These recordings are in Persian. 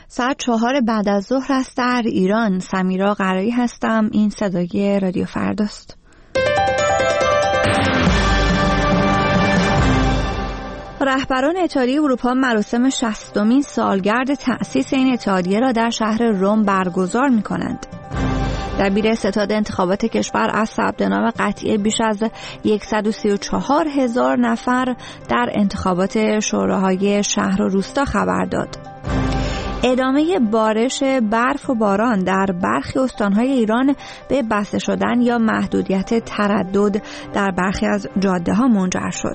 ساعت 4 بعد از ظهر است در ایران. سمیرا قرایی هستم. این صدای رادیو فرداست. رهبران اتحادیه اروپا مراسم 60مین سالگرد تأسیس این اتحادیه را در شهر رم برگزار می‌کنند. دبیر ستاد انتخابات کشور از ثبت نام قطعی بیش از 134,000 نفر در انتخابات شوراهای شهر و روستا خبر داد. ادامه بارش برف و باران در برخی استانهای ایران به بسته شدن یا محدودیت تردد در برخی از جاده‌ها منجر شد.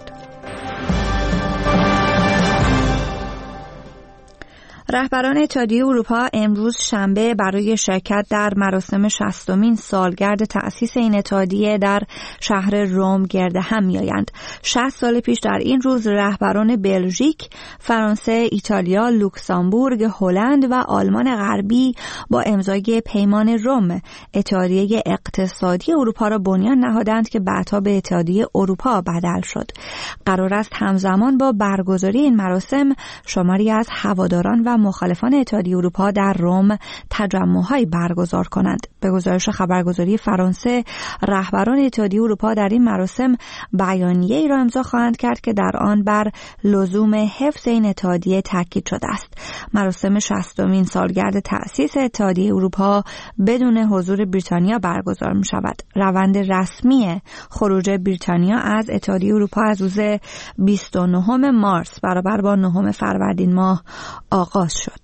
رهبران اتحادیه اروپا امروز شنبه برای شرکت در مراسم 60مین سالگرد تأسیس این اتحادیه در شهر رم گرد هم می‌آیند. 60 سال پیش در این روز رهبران بلژیک، فرانسه، ایتالیا، لوکزامبورگ، هلند و آلمان غربی با امضای پیمان رم اتحادیه اقتصادی اروپا را بنیان نهادند که بعدها به اتحادیه اروپا بدل شد. قرار است همزمان با برگزاری این مراسم شماری از هواداران و مخالفان اتحادیه اروپا در رم تجمع‌هایی برگزار کنند. به گزارش خبرگزاری فرانسه، رهبران اتحادیه اروپا در این مراسم بیانیه‌ای را امضا خواهند کرد که در آن بر لزوم حفظ این اتحادیه تاکید شده است. مراسم 60مین سالگرد تأسیس اتحادیه اروپا بدون حضور بریتانیا برگزار می‌شود. روند رسمی خروج بریتانیا از اتحادیه اروپا از روز 29 مارس برابر با 9 فروردین ماه آغاز شد.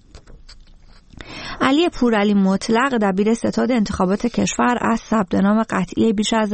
علی پورعلی مطلق دبیر ستاد انتخابات کشور از ثبت نام قطعی بیش از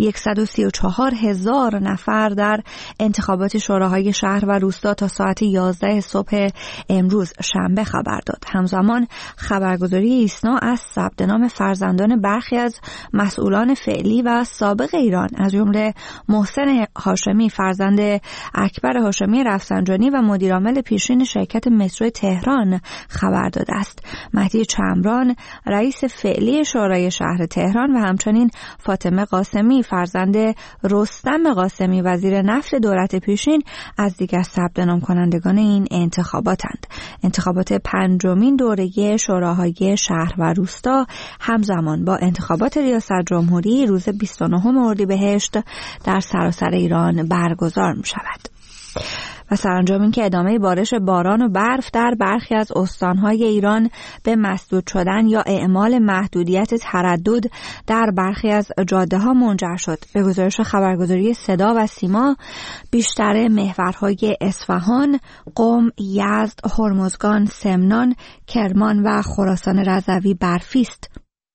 134,000 نفر در انتخابات شوراهای شهر و روستا تا ساعت 11 صبح امروز شنبه خبر داد. همزمان خبرگزاری ایسنا از ثبت نام فرزندان برخی از مسئولان فعلی و سابق ایران از جمله محسن هاشمی فرزند اکبر هاشمی رفسنجانی و مدیرعامل پیشین شرکت مترو تهران خبر داده است. مهدی چمران رئیس فعلی شورای شهر تهران و همچنین فاطمه قاسمی فرزند رستم قاسمی وزیر نفت دولت پیشین از دیگر ثبت نام کنندگان این انتخاباتند. انتخابات 5مین دوره شوراهای شهر و روستا همزمان با انتخابات ریاست جمهوری روز 29 اردیبهشت در سراسر ایران برگزار می شود. و سرانجام این که ادامه بارش باران و برف در برخی از استانهای ایران به مسدود شدن یا اعمال محدودیت تردد در برخی از جاده‌ها منجر شد. به گزارش خبرگزاری صدا و سیما، بیشتر محورهای اصفهان، قم، یزد، هرمزگان، سمنان، کرمان و خراسان رضوی برفی است.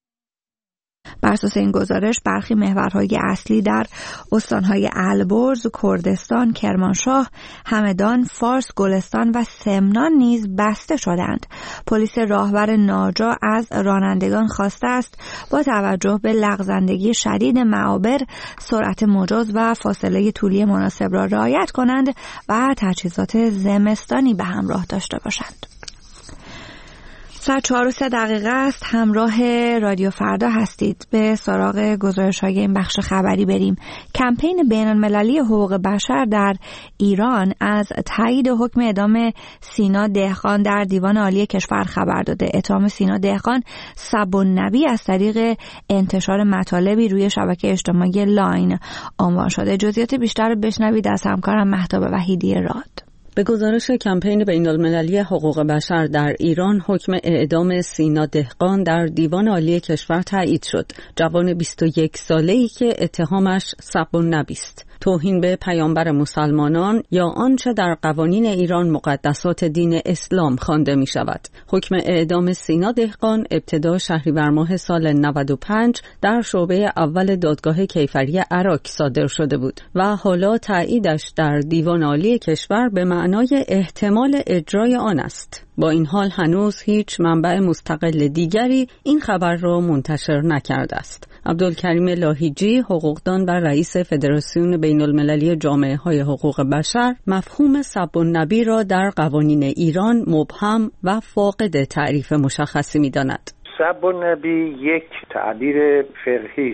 بر اساس این گزارش برخی محورهای اصلی در استانهای البرز، کردستان، کرمانشاه، همدان، فارس، گلستان و سمنان نیز بسته شدند. پلیس راهور ناجا از رانندگان خواسته است با توجه به لغزندگی شدید معابر سرعت مجاز و فاصله طولی مناسب را رعایت کنند و تجهیزات زمستانی به همراه داشته باشند. ساعت 4:03 است. همراه رادیو فردا هستید. به سراغ گزارش‌های این بخش خبری بریم. کمپین بین‌المللی حقوق بشر در ایران از تایید حکم اعدام سینا دهقان در دیوان عالی کشور خبر داده. اتهام سینا دهقان سب‌النبی از طریق انتشار مطالبی روی شبکه اجتماعی لاین عنوان شده. جزئیات بیشتر رو بشنوید از همکارم مهتاب وحیدی راد. به گزارش کمپین بین‌المللی حقوق بشر در ایران، حکم اعدام سینا دهقان در دیوان عالی کشور تایید شد. جوان 21 ساله‌ای که اتهامش سب‌النبی است، توهین به پیامبر مسلمانان یا آنچه در قوانین ایران مقدسات دین اسلام خوانده می شود. حکم اعدام سینا دهقان ابتدا شهریور ماه سال 95 در شعبه اول دادگاه کیفری عراق صادر شده بود و حالا تاییدش در دیوان عالی کشور به معنای احتمال اجرای آن است. با این حال هنوز هیچ منبع مستقل دیگری این خبر را منتشر نکرده است. عبدالکریم لاهیجی، حقوقدان و رئیس فدراسیون بین‌المللی جامعه‌های حقوق بشر، مفهوم سب‌النبی را در قوانین ایران مبهم و فاقد تعریف مشخصی می‌داند. سب‌النبی یک تعبیر فقهی است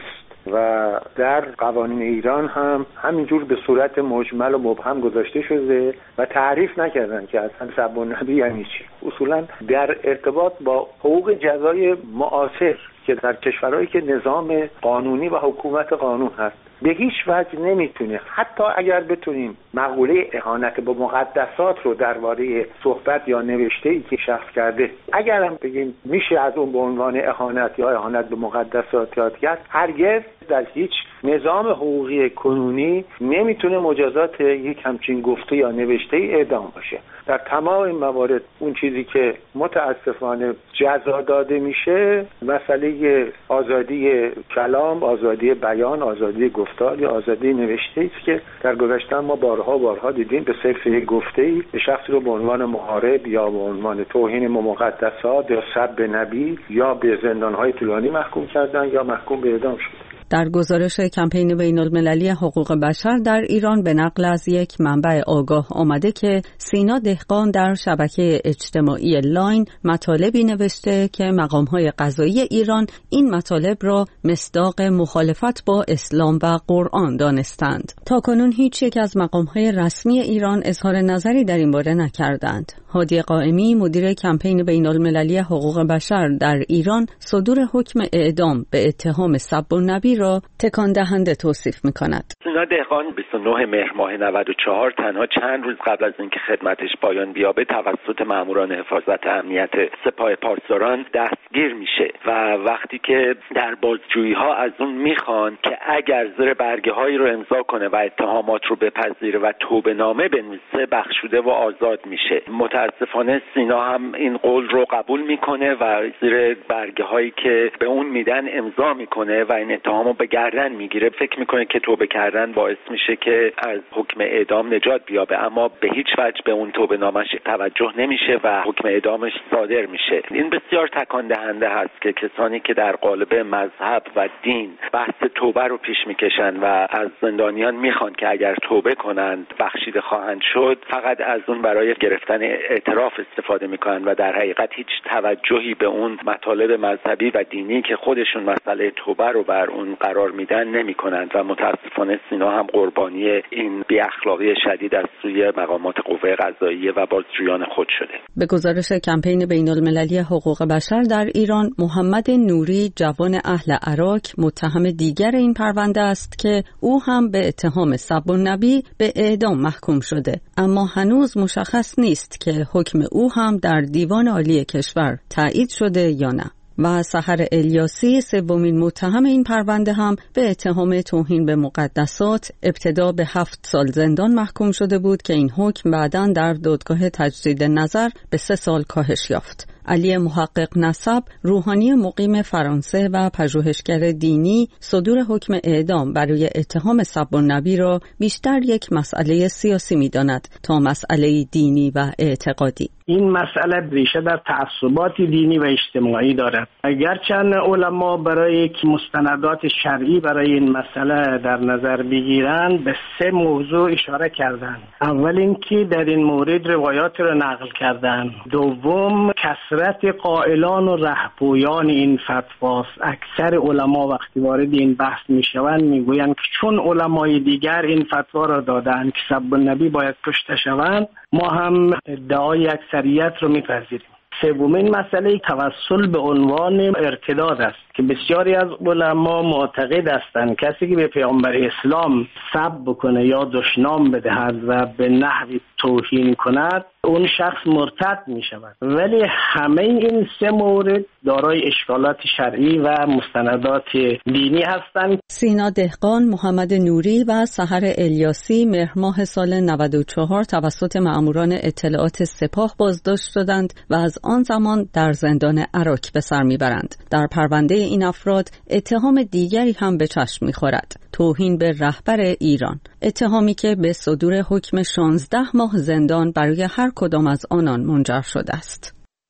و در قوانین ایران هم همینجور به صورت مجمل و مبهم گذاشته شده و تعریف نکردن که اصلا سب النبی یعنی چی. اصولا در ارتباط با حقوق جزای معاصر که در کشورهایی که نظام قانونی و حکومت قانون هست به هیچ وجه نمیتونه، حتی اگر بتونیم مقوله اهانت به مقدسات رو درباره صحبت یا نوشته‌ای که شخص کرده اگر هم بگیم میشه از اون به عنوان اهانت یا اهانت به مقدسات یاد کرد، هرگز در هیچ نظام حقوقی کنونی نمیتونه مجازات یک همچین گفته یا نوشته‌ای اعدام باشه. در تمام این موارد اون چیزی که متاسفانه جزا داده میشه مسئله آزادی کلام، آزادی بیان، آزادی گفتار یا آزادی نوشته است که در گذشته ما بارها دیدیم به صرف یک گفته‌ای به شخصی رو به عنوان محارب یا به عنوان توهین به مقدسات یا سب نبی یا به زندان‌های طولانی محکوم کردن یا محکوم به اعدام شد. در گزارش کمپین بین‌المللی حقوق بشر در ایران به نقل از یک منبع آگاه آمده که سینا دهقان در شبکه اجتماعی لاین مطالبی نوشته که مقام‌های قضایی ایران این مطالب را مصداق مخالفت با اسلام و قرآن دانستند. تاکنون هیچ یک از مقام‌های رسمی ایران اظهار نظری در این باره نکردند. هادی قائمی مدیر کمپین بین‌المللی حقوق بشر در ایران صدور حکم اعدام به اتهام سب النبی را تکان دهنده توصیف می‌کند. سینا دهقان 29 مهر ماه 94 تنها چند روز قبل از اینکه خدمتش پایان بیابه توسط ماموران حفاظت امنیت سپاه پاسداران دستگیر میشه و وقتی که در بازجویی‌ها از اون میخوان که اگر زیر برگه‌هایی رو امضا کنه و اتهامات رو بپذیره و توبه‌نامه بنویسه بخشوده و آزاد میشه. متاسفانه سینا هم این قول رو قبول میکنه و زیر برگه‌هایی که به اون میدن امضا میکنه و این اتهامو به گردن میگیره. فکر میکنه که توبه کردن باعث میشه که از حکم اعدام نجات بیابه، اما به هیچ وجه به اون توبه نامش توجه نمیشه و حکم اعدامش صادر میشه. این بسیار تکان دهنده هست که کسانی که در قالب مذهب و دین بحث توبه رو پیش میکشن و از زندانیان میخوان که اگر توبه کنند بخشیده خواهند شد، فقط از اون برای گرفتن اعتراف استفاده میکنن و در حقیقت هیچ توجهی به اون مطالب مذهبی و دینی که خودشون مسئله توبه رو بر اون قرار میدن نمیکنند و متاسفانه سینا هم قربانی این بی اخلاقی شدید از سوی مقامات قوه قضاییه و بازجویان خود شده. به گزارش کمپین بین‌المللی حقوق بشر در ایران، محمد نوری جوان اهل عراق متهم دیگر این پرونده است که او هم به اتهام سب النبی به اعدام محکوم شده، اما هنوز مشخص نیست که حکم او هم در دیوان عالی کشور تایید شده یا نه. و سحر الیاسی سومین متهم این پرونده هم به اتهام توهین به مقدسات ابتدا به 7 سال زندان محکوم شده بود که این حکم بعداً در دادگاه تجدید نظر به 3 سال کاهش یافت. علی محقق نسب، روحانی مقیم فرانسه و پژوهشگر دینی، صدور حکم اعدام برای اتهام سب النبی را بیشتر یک مسئله سیاسی می‌داند تا مسئله دینی و اعتقادی. این مسئله ریشه در تعصبات دینی و اجتماعی دارد. اگرچند علما برای یک مستندات شرعی برای این مسئله در نظر بگیرند به 3 موضوع اشاره کردند. اول اینکه در این مورد روایات را نقل کردند. دوم کثرت قائلان و رهپویان این فتواست. اکثر علما وقتی وارد این بحث میشوند میگویند که چون علمای دیگر این فتوا را دادند که سب النبی باید کشته شوند، ما هم ادعای اکثریت رو میپذیریم. سومین مسئله توسل به عنوان ارتداد است که بسیاری از علما معتقد هستند کسی که به پیامبر اسلام سب بکنه یا دشنام بدهد و به نحوی توهین کند اون شخص مرتد می شود. ولی همه این 3 مورد دارای اشکالات شرعی و مستندات دینی هستند. سینا دهقان، محمد نوری و سحر الیاسی مهر ماه سال 94 توسط ماموران اطلاعات سپاه بازداشت شدند و از آن زمان در زندان عراق به سر میبرند. در پرونده این افراد اتهام دیگری هم به چشم میخورد: توهین به رهبر ایران، اتهامی که به صدور حکم 16 ماه زندان برای هر کدام از آنان منجر شده است.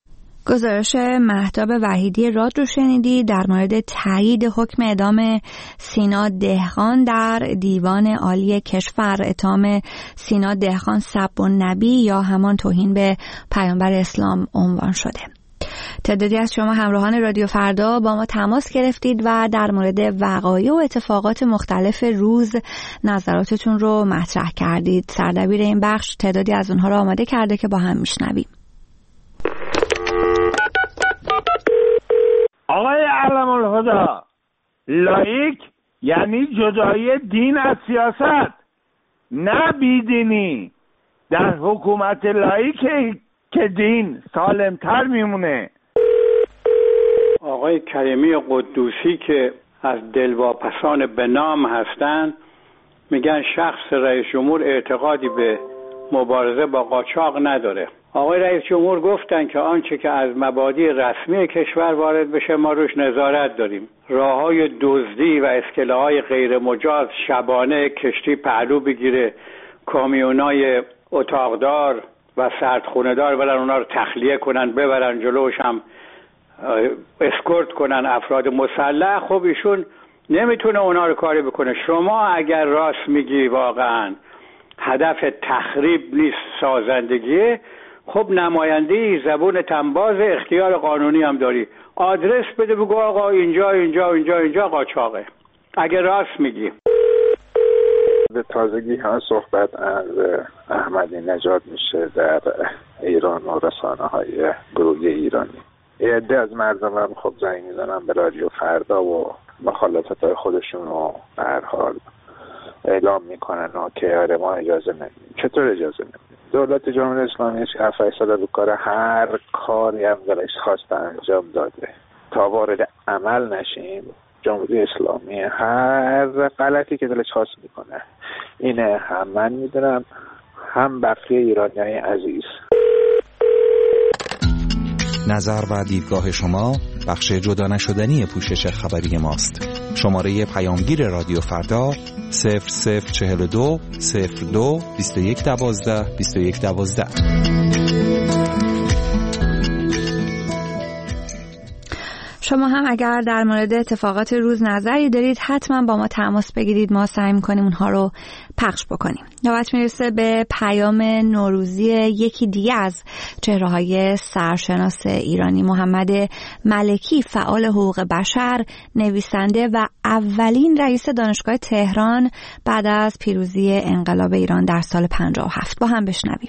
گزارش مهتاب وحیدی راد رو شنیدی در مورد تایید حکم اعدام سینا دهقان در دیوان عالی کشور. اتهام سینا دهقان سب النبی یا همان توهین به پیامبر اسلام عنوان شده. تعدادی از شما همراهان رادیو فردا با ما تماس گرفتید و در مورد وقایع و اتفاقات مختلف روز نظراتتون رو مطرح کردید. سردبیر این بخش تعدادی از اونها رو آماده کرده که با هم میشنویم. آقای علم الهدا، لایک یعنی جدایی دین از سیاست، نه بیدینی. در حکومت لایک که دین سالمتر میمونه. آقای کریمی قدوسی که از دلواپسان به نام هستند میگن شخص رئیس جمهور اعتقادی به مبارزه با قاچاق نداره. آقای رئیس جمهور گفتن که آنچه که از مبادی رسمی کشور وارد بشه ما روش نظارت داریم. راههای دزدی و اسکله‌های غیر مجاز شبانه کشتی پهلو بگیره، کامیونای اتاقدار و سردخونه‌دار برن اونا رو تخلیه کنن، ببرن جلوش هم اسکورت کنن افراد مسلح. خب ایشون نمیتونه اونا رو کاری بکنه. شما اگر راست میگی واقعا هدف تخریب نیست سازندگیه، خب نماینده زبون تنباز اختیار قانونی هم داری، آدرس بده بگو آقا اینجا اینجا اینجا اینجا قاچاقه اگر راست میگی. به تازگی هم صحبت از احمدی نژاد میشه در ایران و رسانه های گروهی ایرانی. یه عده از مردم هم خب زنگ میزنن به رادیو فردا و مخالفت های خودشون رو به هر حال اعلام میکنن و که آره ما اجازه نمیدیم. چطور اجازه نمیدیم؟ دولت جمهوری اسلامی 7 سال رو کار هر کاری هم دلش خواسته انجام داده. تا وارد عمل نشیم جمهوری اسلامی هر غلطی که دلش خواست میکنه. اینه هم من میدونم هم بقیه ایرانیای عزیز. نظر و دیدگاه شما بخش جدا نشدنی پوشش خبری ماست. شماره پیامگیر رادیو فردا 0042 02 2112 2112. شما هم اگر در مورد اتفاقات روز نظری دارید حتما با ما تماس بگیرید، ما سعی می‌کنیم اونها رو پخش بکنیم. نوبت میرسه به پیام نوروزی یکی دیگه از چهره‌های سرشناس ایرانی، محمد ملکی، فعال حقوق بشر، نویسنده و اولین رئیس دانشگاه تهران بعد از پیروزی انقلاب ایران در سال 57. با هم بشنویم.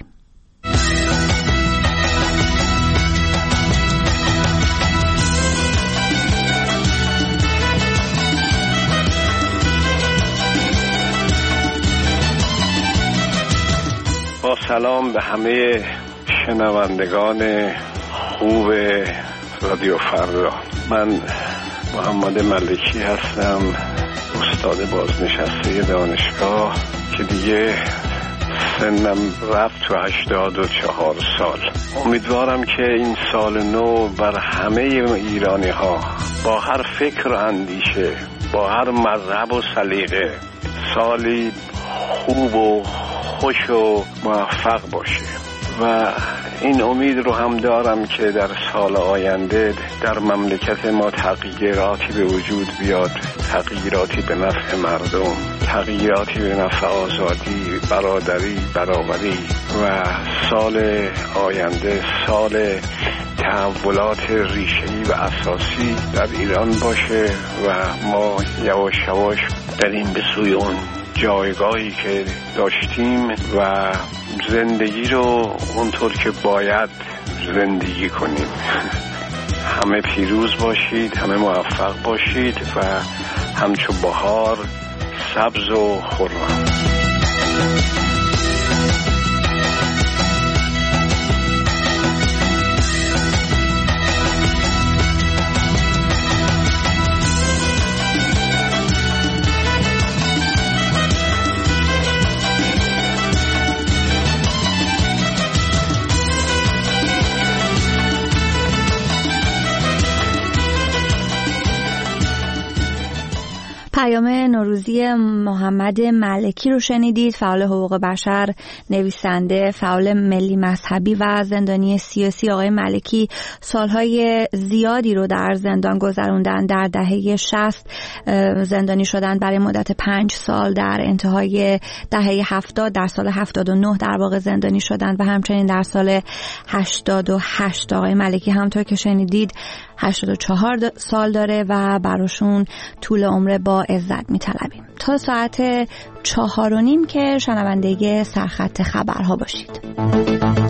با سلام به همه شنوندگان خوب رادیو فردا. من محمد ملکی هستم، استاد بازنشسته دانشگاه که دیگه سنم رفت تو 84 سال. امیدوارم که این سال نو بر همه ایرانی ها با هر فکر و اندیشه، با هر مذهب و سلیقه سالی خوب و خوش و موفق باشه و این امید رو هم دارم که در سال آینده در مملکت ما تغییراتی به وجود بیاد، تغییراتی به نفع مردم، تغییراتی به نفع آزادی، برادری، برابری و سال آینده سال تحولات ریشه‌ای و اساسی در ایران باشه و ما یواش یواش بریم به سوی اون جایگاهی که داشتیم و زندگی رو اونطور که باید زندگی کنیم. همه پیروز باشید، همه موفق باشید و همچو بهار سبز و خرم. پیام نوروزی محمد ملکی رو شنیدید، فعال حقوق بشر، نویسنده، فعال ملی مذهبی و زندانی سیاسی. آقای ملکی سالهای زیادی رو در زندان گذروندن. در دهه 60 زندانی شدن برای مدت 5 سال، در انتهای دهه 70 در سال 79 در واقع زندانی شدن و همچنین در سال 88. آقای ملکی همطور که شنیدید 84 سال داره و براشون طول عمر با عزت می‌طلبیم. تا ساعت 4:30 که شنونده سرخط خبرها باشید.